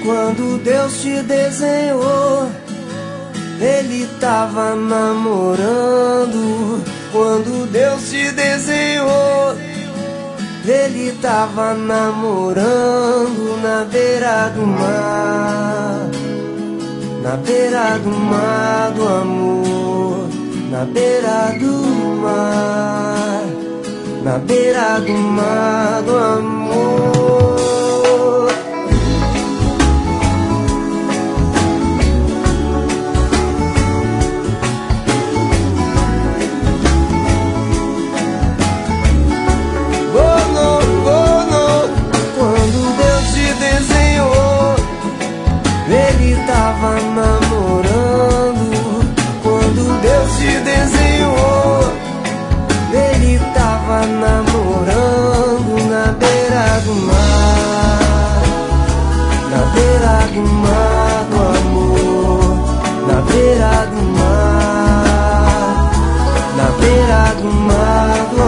Quando Deus te desenhou, Ele tava namorando. Quando Deus te desenhou, Ele tava namorando na beira do mar. Na beira do mar do amor, na beira do mar, na beira do mar do amor. Ele tava namorando. Quando Deus te desenhou, Ele tava namorando na beira do mar. Na beira do mar do amor, na beira do mar, na beira do mar do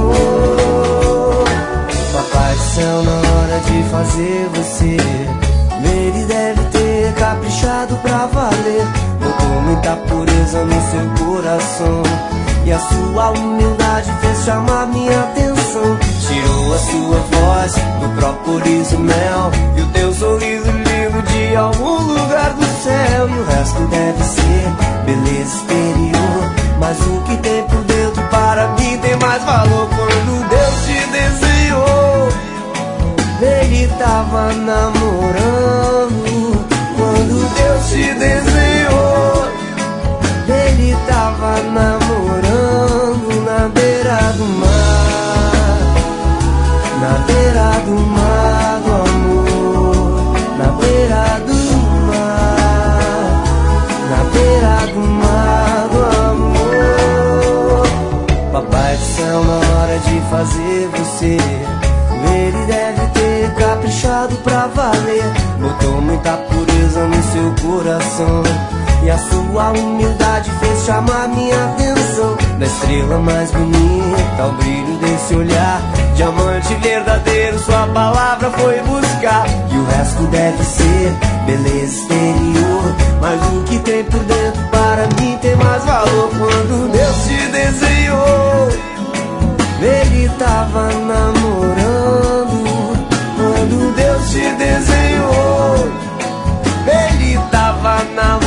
amor. Papai do céu, na hora de fazer você, Ele deve ter caprichado pra valer. Botou muita pureza no seu coração, e a sua humildade fez chamar minha atenção. Tirou a sua voz do própolis e mel, e o teu sorriso lindo de algum lugar do céu. E o resto deve ser beleza exterior, mas o que tem por dentro para mim tem mais valor. Quando Deus te desenhou, Ele tava namorando. Quando Deus te desenhou, Ele tava namorando na beira do mar. Na beira do mar do amor, na beira do mar, na beira do mar do amor. Papai do céu, na hora de fazer você, Ele deve ter caprichado pra valer. Botou muita pureza no seu coração, e a sua humildade fez chamar minha atenção. Da estrela mais bonita ao brilho desse olhar, diamante verdadeiro sua palavra foi buscar. E o resto deve ser beleza exterior, mas o que tem por dentro para mim tem mais valor. Quando Deus te desenhou, Ele tava namorando. Quando Deus te desenhou, Ele tava namorando.